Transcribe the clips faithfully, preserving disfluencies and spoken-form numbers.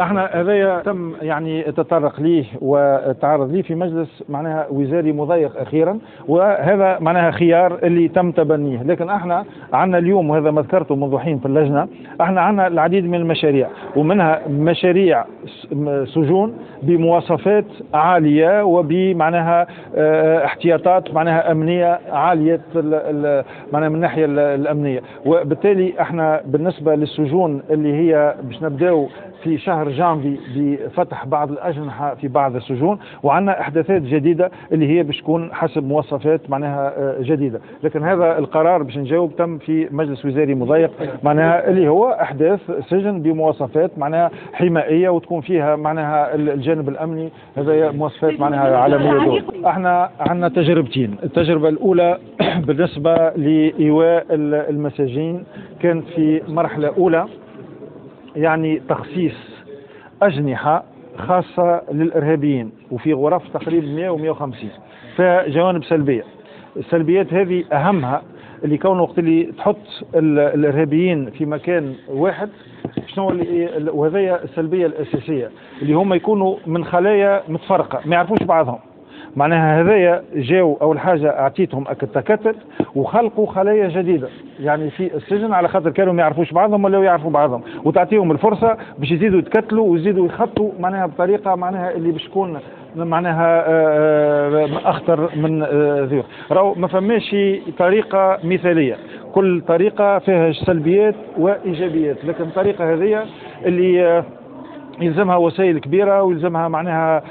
احنا هذايا تم يعني تطرق ليه وتعرض ليه في مجلس معناها وزاري مضيق اخيرا، وهذا معناها خيار اللي تم تبنيه. لكن احنا عندنا اليوم، وهذا ما ذكرته منذ حين في اللجنه، احنا عندنا العديد من المشاريع، ومنها مشاريع سجون بمواصفات عاليه وبمعناها احتياطات معناها امنيه عاليه معناها من الناحيه الامنيه. وبالتالي احنا بالنسبه للسجون اللي هي باش نبداو في شهر جانفي بفتح بعض الأجنحة في بعض السجون، وعندنا إحداثات جديدة اللي هي باش تكون حسب مواصفات معناها جديدة. لكن هذا القرار باش نجاوب تم في مجلس وزاري مضيق معناها اللي هو إحداث سجن بمواصفات معناها حمائية وتكون فيها معناها الجانب الأمني، هذا مواصفات معناها عالمية دول. احنا عندنا تجربتين. التجربة الأولى بالنسبة لإيواء المساجين كانت في مرحلة أولى، يعني تخصيص أجنحة خاصة للإرهابيين وفي غرف تقريبا مئة و مئة وخمسين، فجوانب سلبية. السلبيات هذه أهمها اللي كونه وقت اللي تحط الإرهابيين في مكان واحد، شنو اللي وهذه السلبية الأساسية اللي هم يكونوا من خلايا متفرقة ما يعرفوش بعضهم. معناها هذايا جاو أول حاجة أعطيتهم التكتل وخلقوا خلايا جديدة يعني في السجن، على خاطر كانوا ما يعرفوش بعضهم ولا يعرفوا بعضهم، وتعطيهم الفرصة باش يزيدوا يتكتلوا ويزيدوا يخطوا معناها بطريقة معناها اللي باش تكون معناها أخطر من ذي. راهو ما فماش طريقة مثالية، كل طريقة فيها سلبيات وإيجابيات، لكن الطريقة هذه اللي يلزمها وسائل كبيرة ويلزمها معناها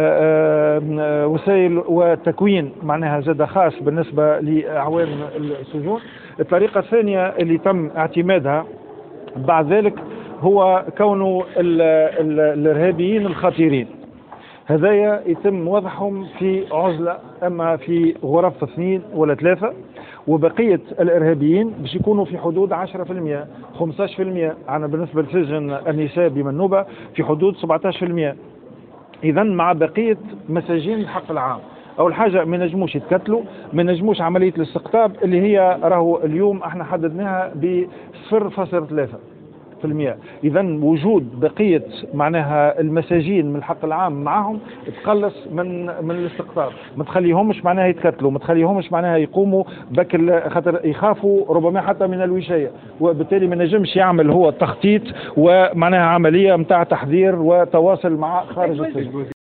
وسائل وتكوين معناها زاد خاص بالنسبة لأعوان السجون. الطريقة الثانية اللي تم اعتمادها بعد ذلك هو كونه الإرهابيين الخطيرين هذايا يتم وضعهم في عزلة، أما في غرف اثنين ولا ثلاثة، وبقية الإرهابيين باش يكونوا في حدود عشرة بالمئة خمسة عشر بالمئة. أنا بالنسبة لسجن النساء بمنوبة في حدود سبعة عشر بالمئة. إذا مع بقية مساجين الحق العام، أول حاجة ما نجموش يتكتلوا، ما نجموش عملية الاستقطاب اللي هي راهو اليوم احنا حددناها ب صفر فاصلة ثلاثة في المئة. إذا وجود بقية معناها المساجين من الحق العام معهم تقلص من من الاستقطاب، ما تخليهمش معناها يتكتلوا، ما تخليهمش معناها يقوموا بك خاطر يخافوا ربما حتى من الوشاية، وبالتالي ما نجمش يعمل هو تخطيط ومعناها عملية متاع تحذير وتواصل مع خارج السجن.